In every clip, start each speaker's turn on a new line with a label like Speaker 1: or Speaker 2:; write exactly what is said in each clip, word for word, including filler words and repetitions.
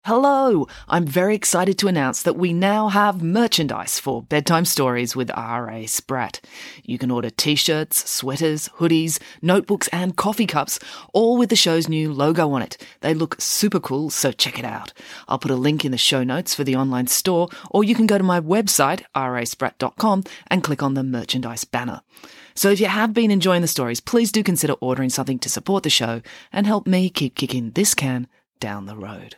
Speaker 1: Hello! I'm very excited to announce that we now have merchandise for Bedtime Stories with R A Spratt. You can order t-shirts, sweaters, hoodies, notebooks and coffee cups, all with the show's new logo on it. They look super cool, so check it out. I'll put a link in the show notes for the online store, or you can go to my website, r a spratt dot com, and click on the merchandise banner. So if you have been enjoying the stories, please do consider ordering something to support the show and help me keep kicking this can down the road.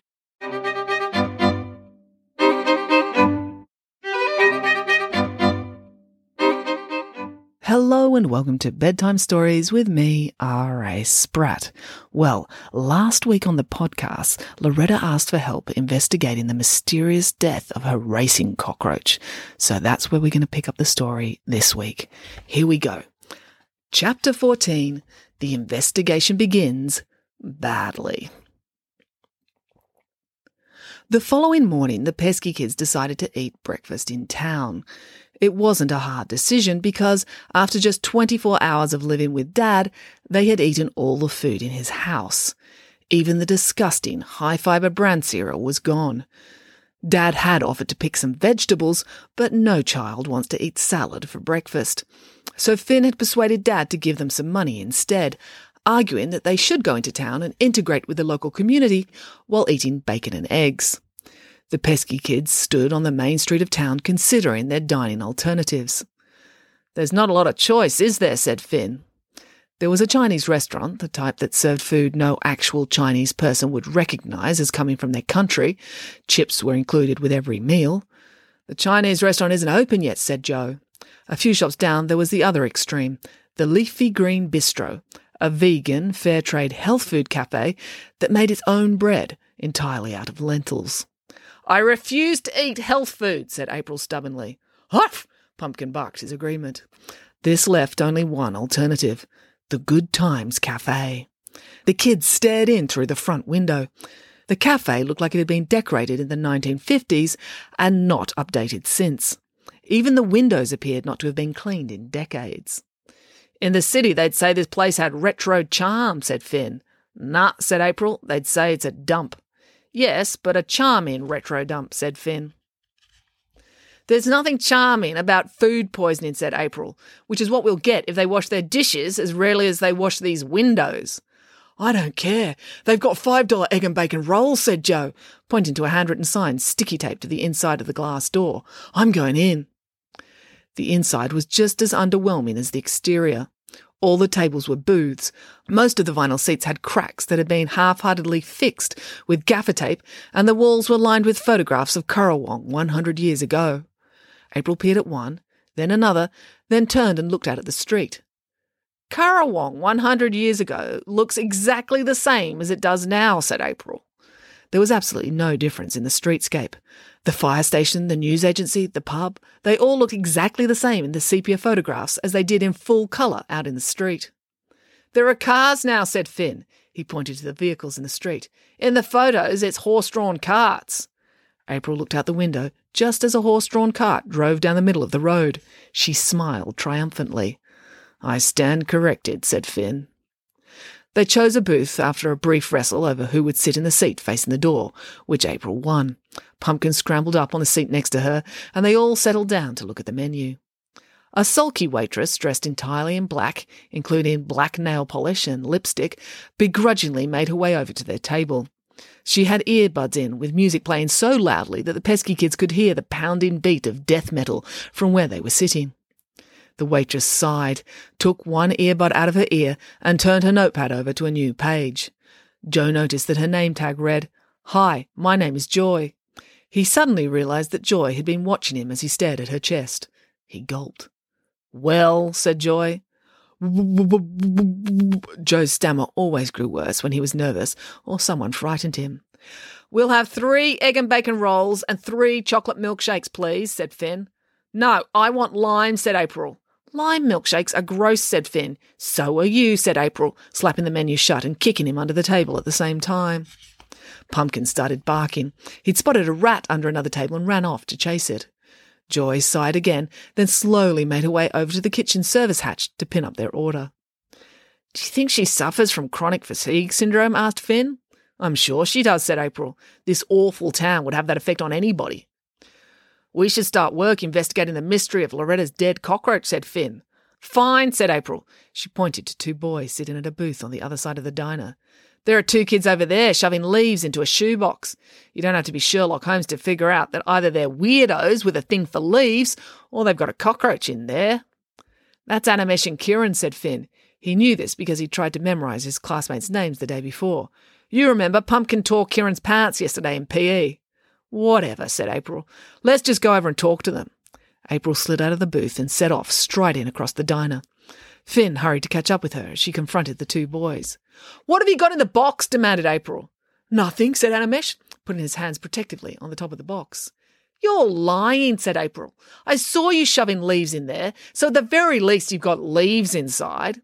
Speaker 1: Hello and welcome to Bedtime Stories with me, R A Spratt. Well, last week on the podcast, Loretta asked for help investigating the mysterious death of her racing cockroach. So that's where we're going to pick up the story this week. Here we go. Chapter fourteen, The Investigation Begins Badly. The following morning, the pesky kids decided to eat breakfast in town. It wasn't a hard decision because after just twenty-four hours of living with Dad, they had eaten all the food in his house. Even the disgusting high-fibre bran cereal was gone. Dad had offered to pick some vegetables, but no child wants to eat salad for breakfast. So Finn had persuaded Dad to give them some money instead, arguing that they should go into town and integrate with the local community while eating bacon and eggs. The pesky kids stood on the main street of town considering their dining alternatives. "There's not a lot of choice, is there?" said Finn. There was a Chinese restaurant, the type that served food no actual Chinese person would recognise as coming from their country. Chips were included with every meal. "The Chinese restaurant isn't open yet," said Joe. A few shops down there was the other extreme, the Leafy Green Bistro, a vegan, fair trade health food cafe that made its own bread entirely out of lentils. "I refuse to eat health food," said April stubbornly. "Huff!" Pumpkin barked his agreement. This left only one alternative, the Good Times Cafe. The kids stared in through the front window. The cafe looked like it had been decorated in the nineteen fifties and not updated since. Even the windows appeared not to have been cleaned in decades. "In the city they'd say this place had retro charm," said Finn. "Nah," said April, "they'd say it's a dump." "Yes, but a charming retro dump," said Finn. "There's nothing charming about food poisoning," said April, "which is what we'll get if they wash their dishes as rarely as they wash these windows." "I don't care. They've got five dollar egg and bacon rolls," said Joe, pointing to a handwritten sign sticky taped to the inside of the glass door. "I'm going in." The inside was just as underwhelming as the exterior. All the tables were booths. Most of the vinyl seats had cracks that had been half-heartedly fixed with gaffer tape, and the walls were lined with photographs of Currawong one hundred years ago. April peered at one, then another, then turned and looked out at the street. "Currawong one hundred years ago looks exactly the same as it does now," said April. There was absolutely no difference in the streetscape. The fire station, the news agency, the pub, they all looked exactly the same in the sepia photographs as they did in full colour out in the street. "There are cars now," said Finn. He pointed to the vehicles in the street. "In the photos, it's horse-drawn carts." April looked out the window just as a horse-drawn cart drove down the middle of the road. She smiled triumphantly. "I stand corrected," said Finn. They chose a booth after a brief wrestle over who would sit in the seat facing the door, which April won. Pumpkin scrambled up on the seat next to her, and they all settled down to look at the menu. A sulky waitress, dressed entirely in black, including black nail polish and lipstick, begrudgingly made her way over to their table. She had earbuds in, with music playing so loudly that the pesky kids could hear the pounding beat of death metal from where they were sitting. The waitress sighed, took one earbud out of her ear, and turned her notepad over to a new page. Joe noticed that her name tag read, "Hi, my name is Joy." He suddenly realised that Joy had been watching him as he stared at her chest. He gulped. "Well," said Joy. Joe's stammer always grew worse when he was nervous or someone frightened him. "We'll have three egg and bacon rolls and three chocolate milkshakes, please," said Finn. "No, I want lime," said April. "Lime milkshakes are gross," said Finn. "So are you," said April, slapping the menu shut and kicking him under the table at the same time. Pumpkin started barking. He'd spotted a rat under another table and ran off to chase it. Joy sighed again, then slowly made her way over to the kitchen service hatch to pin up their order. "Do you think she suffers from chronic fatigue syndrome?" asked Finn. I'm sure she does, said April. This awful town would have that effect on anybody. We should start work investigating the mystery of Loretta's dead cockroach, said Finn. Fine, said April. She pointed to two boys sitting at a booth on the other side of the diner. There are two kids over there shoving leaves into a shoebox. You don't have to be Sherlock Holmes to figure out that either they're weirdos with a thing for leaves or they've got a cockroach in there. That's Animesh and Kieran, said Finn. He knew this because he tried to memorise his classmates' names the day before. You remember Pumpkin tore Kieran's pants yesterday in P E. Whatever, said April. Let's just go over and talk to them. April slid out of the booth and set off, striding across the diner. Finn hurried to catch up with her as she confronted the two boys. What have you got in the box? Demanded April. Nothing, said Animesh, putting his hands protectively on the top of the box. You're lying, said April. I saw you shoving leaves in there, so at the very least you've got leaves inside.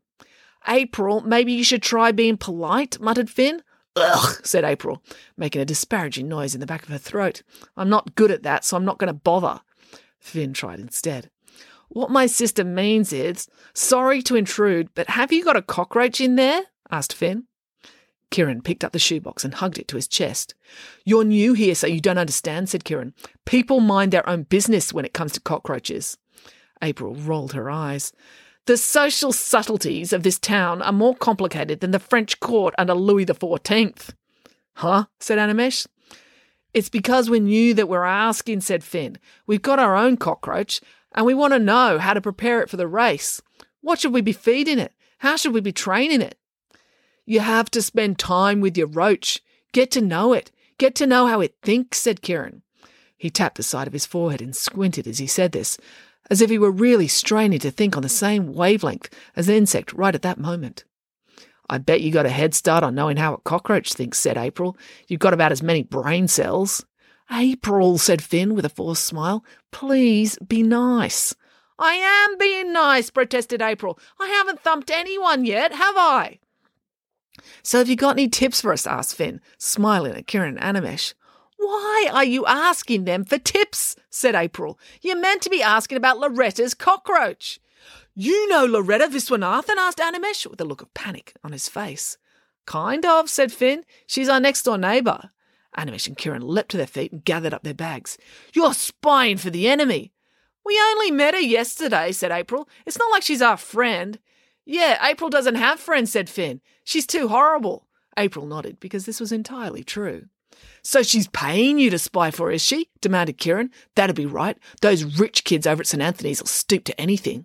Speaker 1: April, maybe you should try being polite, muttered Finn. Ugh, said April, making a disparaging noise in the back of her throat. I'm not good at that, so I'm not going to bother. Finn tried instead. What my sister means is, sorry to intrude, but have you got a cockroach in there? Asked Finn. Kieran picked up the shoebox and hugged it to his chest. You're new here, so you don't understand, said Kieran. People mind their own business when it comes to cockroaches. April rolled her eyes. The social subtleties of this town are more complicated than the French court under Louis the Fourteenth. Huh? Said Animesh. It's because we knew that we're asking, said Finn. We've got our own cockroach, and we want to know how to prepare it for the race. What should we be feeding it? How should we be training it? You have to spend time with your roach. Get to know it. Get to know how it thinks, said Kieran. He tapped the side of his forehead and squinted as he said this, as if he were really straining to think on the same wavelength as the insect right at that moment. I bet you got a head start on knowing how a cockroach thinks, said April. You've got about as many brain cells. April, said Finn with a forced smile, please be nice. I am being nice, protested April. I haven't thumped anyone yet, have I? So have you got any tips for us? Asked Finn, smiling at Kieran and Animesh. Why are you asking them for tips? Said April. You're meant to be asking about Loretta's cockroach. You know Loretta Viswanathan? Asked Animesh with a look of panic on his face. Kind of, said Finn. She's our next-door neighbour. Animesh and Kieran leapt to their feet and gathered up their bags. You're spying for the enemy. We only met her yesterday, said April. It's not like she's our friend. Yeah, April doesn't have friends, said Finn. She's too horrible. April nodded because this was entirely true. So she's paying you to spy for her, is she? Demanded Kieran. That'd be right. Those rich kids over at St Anthony's will stoop to anything.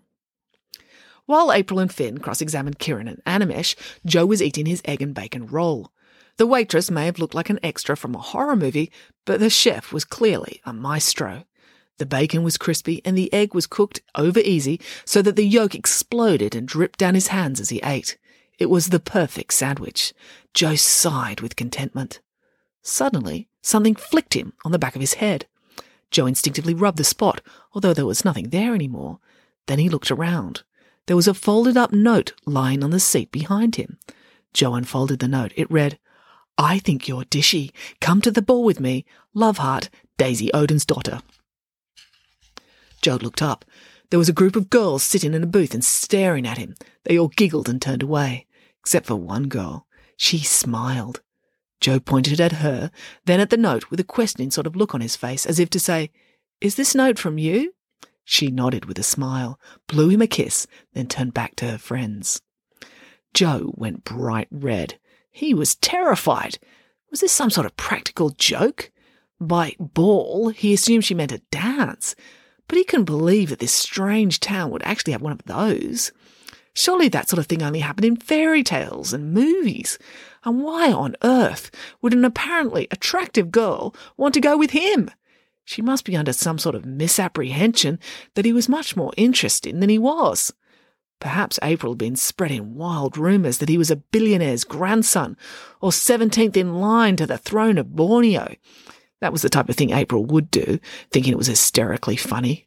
Speaker 1: While April and Finn cross-examined Kieran and Animesh, Joe was eating his egg and bacon roll. The waitress may have looked like an extra from a horror movie, but the chef was clearly a maestro. The bacon was crispy and the egg was cooked over easy so that the yolk exploded and dripped down his hands as he ate. It was the perfect sandwich. Joe sighed with contentment. Suddenly, something flicked him on the back of his head. Joe instinctively rubbed the spot, although there was nothing there anymore. Then he looked around. There was a folded-up note lying on the seat behind him. Joe unfolded the note. It read, I think you're dishy. Come to the ball with me. Love heart, Daisy Odin's daughter. Joe looked up. There was a group of girls sitting in a booth and staring at him. They all giggled and turned away, except for one girl. She smiled. Joe pointed at her, then at the note with a questioning sort of look on his face, as if to say, Is this note from you? She nodded with a smile, blew him a kiss, then turned back to her friends. Joe went bright red. He was terrified. Was this some sort of practical joke? By ball, he assumed she meant a dance, but he couldn't believe that this strange town would actually have one of those. Surely that sort of thing only happened in fairy tales and movies. And why on earth would an apparently attractive girl want to go with him? She must be under some sort of misapprehension that he was much more interesting than he was. Perhaps April had been spreading wild rumours that he was a billionaire's grandson or seventeenth in line to the throne of Borneo. That was the type of thing April would do, thinking it was hysterically funny.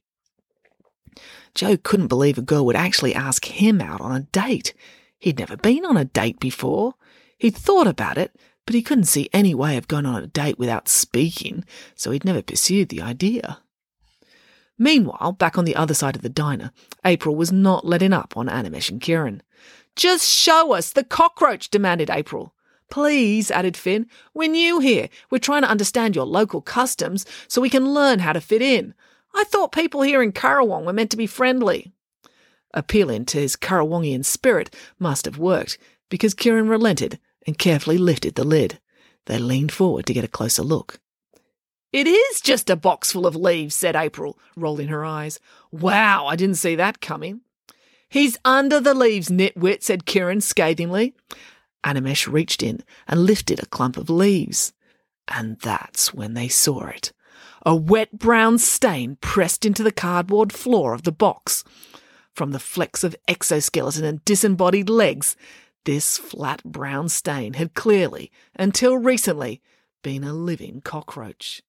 Speaker 1: Joe couldn't believe a girl would actually ask him out on a date. He'd never been on a date before. He'd thought about it, but he couldn't see any way of going on a date without speaking, so he'd never pursued the idea. Meanwhile, back on the other side of the diner, April was not letting up on Animesh and Kieran. Just show us the cockroach, demanded April. Please, added Finn, we're new here. We're trying to understand your local customs so we can learn how to fit in. I thought people here in Currawong were meant to be friendly. Appealing to his Currawongian spirit must have worked, because Kieran relented and carefully lifted the lid. They leaned forward to get a closer look. It is just a box full of leaves, said April, rolling her eyes. Wow, I didn't see that coming. He's under the leaves, nitwit, said Kieran scathingly. Animesh reached in and lifted a clump of leaves. And that's when they saw it. A wet brown stain pressed into the cardboard floor of the box. From the flecks of exoskeleton and disembodied legs, this flat brown stain had clearly, until recently, been a living cockroach.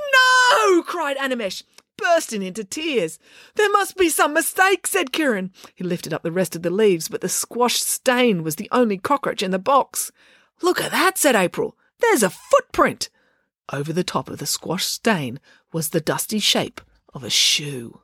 Speaker 1: No! Cried Animesh, bursting into tears. There must be some mistake, said Kieran. He lifted up the rest of the leaves, but the squashed stain was the only cockroach in the box. Look at that, said April. There's a footprint. Over the top of the squashed stain was the dusty shape of a shoe.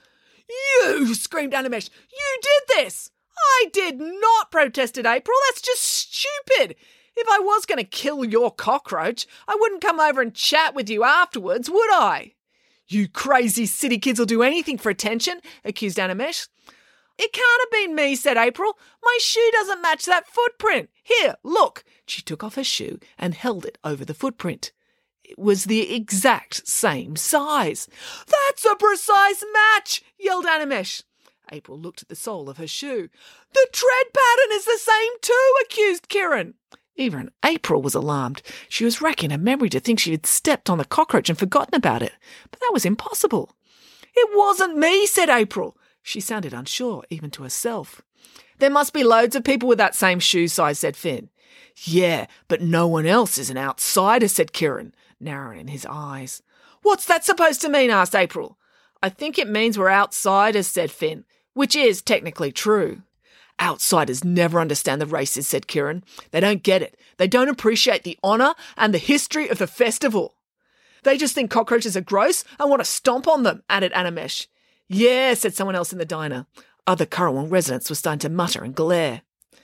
Speaker 1: You! Screamed Animesh. You did this! I did not, protested April. That's just stupid. If I was going to kill your cockroach, I wouldn't come over and chat with you afterwards, would I? You crazy city kids will do anything for attention, accused Animesh. It can't have been me, said April. My shoe doesn't match that footprint. Here, look. She took off her shoe and held it over the footprint. It was the exact same size. That's a precise match, yelled Animesh. April looked at the sole of her shoe. The tread pattern is the same too, accused Kieran. Even April was alarmed. She was racking her memory to think she had stepped on the cockroach and forgotten about it. But that was impossible. It wasn't me, said April. She sounded unsure, even to herself. There must be loads of people with that same shoe size, said Finn. Yeah, but no one else is an outsider, said Kieran, narrowing his eyes. What's that supposed to mean, asked April. I think it means we're outsiders, said Finn, which is technically true. Outsiders never understand the races, said Kieran. They don't get it. They don't appreciate the honour and the history of the festival. They just think cockroaches are gross and want to stomp on them, added Animesh. Yeah, said someone else in the diner. Other Currawong residents were starting to mutter and glare.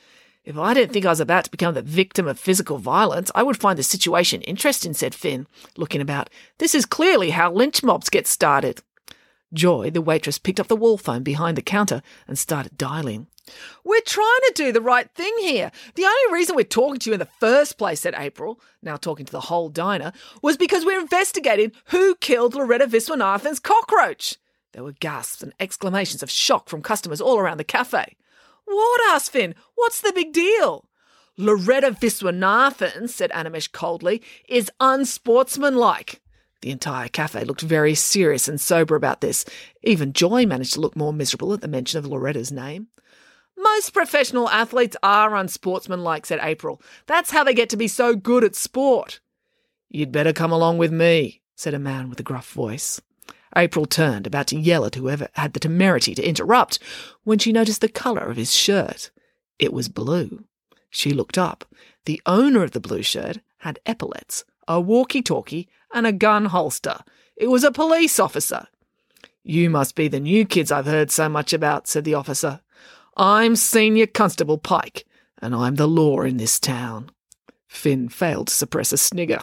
Speaker 1: If I didn't think I was about to become the victim of physical violence, I would find the situation interesting, said Finn, looking about. This is clearly how lynch mobs get started. Joy, the waitress, picked up the wall phone behind the counter and started dialing. We're trying to do the right thing here. The only reason we're talking to you in the first place, said April, now talking to the whole diner, was because we're investigating who killed Loretta Viswanathan's cockroach. There were gasps and exclamations of shock from customers all around the cafe. What? Asked Finn. What's the big deal? Loretta Viswanathan, said Animesh coldly, is unsportsmanlike. The entire cafe looked very serious and sober about this. Even Joy managed to look more miserable at the mention of Loretta's name. Most professional athletes are unsportsmanlike, said April. That's how they get to be so good at sport. You'd better come along with me, said a man with a gruff voice. April turned, about to yell at whoever had the temerity to interrupt, when she noticed the colour of his shirt. It was blue. She looked up. The owner of the blue shirt had epaulets, a walkie-talkie, and a gun holster. It was a police officer. You must be the new kids I've heard so much about, said the officer. I'm Senior Constable Pike, and I'm the law in this town. Finn failed to suppress a snigger.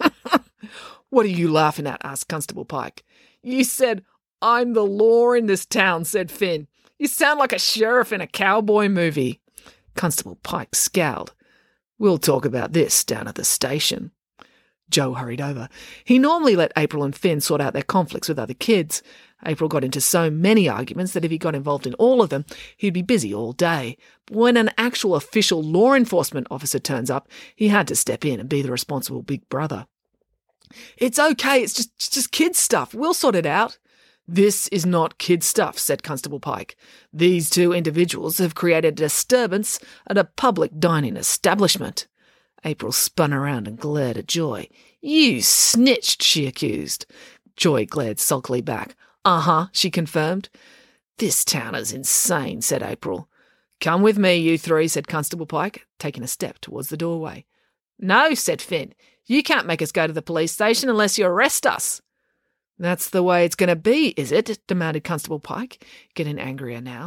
Speaker 1: What are you laughing at? Asked Constable Pike. You said, I'm the law in this town, said Finn. You sound like a sheriff in a cowboy movie. Constable Pike scowled. We'll talk about this down at the station. Joe hurried over. He normally let April and Finn sort out their conflicts with other kids. April got into so many arguments that if he got involved in all of them, he'd be busy all day. But when an actual official law enforcement officer turns up, he had to step in and be the responsible big brother. It's okay, it's just, it's just kid stuff. We'll sort it out. This is not kid stuff, said Constable Pike. These two individuals have created a disturbance at a public dining establishment. April spun around and glared at Joy. You snitched, she accused. Joy glared sulkily back. Uh-huh, she confirmed. This town is insane, said April. Come with me, you three, said Constable Pike, taking a step towards the doorway. No, said Finn. You can't make us go to the police station unless you arrest us. That's the way it's going to be, is it? Demanded Constable Pike, getting angrier now.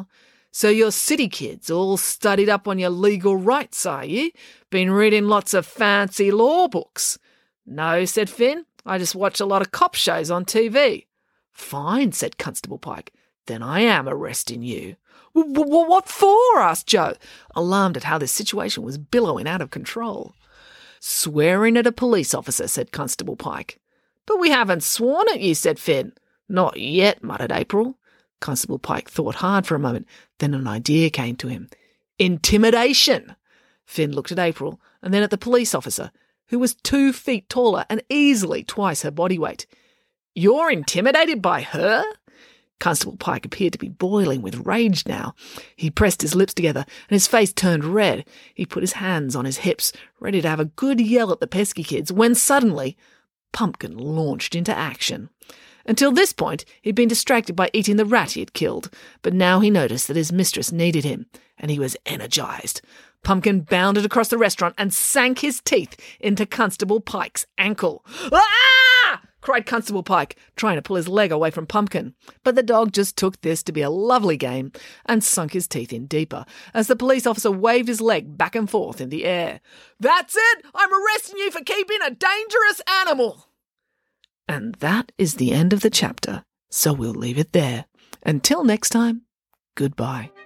Speaker 1: So you're city kids, all studied up on your legal rights, are you? Been reading lots of fancy law books? No, said Finn. I just watch a lot of cop shows on T V. Fine, said Constable Pike. Then I am arresting you. What for? Asked Joe, alarmed at how this situation was billowing out of control. Swearing at a police officer, said Constable Pike. But we haven't sworn at you, said Finn. Not yet, muttered April. Constable Pike thought hard for a moment. Then an idea came to him. Intimidation! Finn looked at April and then at the police officer, who was two feet taller and easily twice her body weight. You're intimidated by her? Constable Pike appeared to be boiling with rage now. He pressed his lips together and his face turned red. He put his hands on his hips, ready to have a good yell at the pesky kids, when suddenly Pumpkin launched into action. Until this point, he'd been distracted by eating the rat he had killed, but now he noticed that his mistress needed him, and he was energized. Pumpkin bounded across the restaurant and sank his teeth into Constable Pike's ankle. Ah! Cried Constable Pike, trying to pull his leg away from Pumpkin. But the dog just took this to be a lovely game and sunk his teeth in deeper as the police officer waved his leg back and forth in the air. That's it! I'm arresting you for keeping a dangerous animal! And that is the end of the chapter, so we'll leave it there. Until next time, goodbye.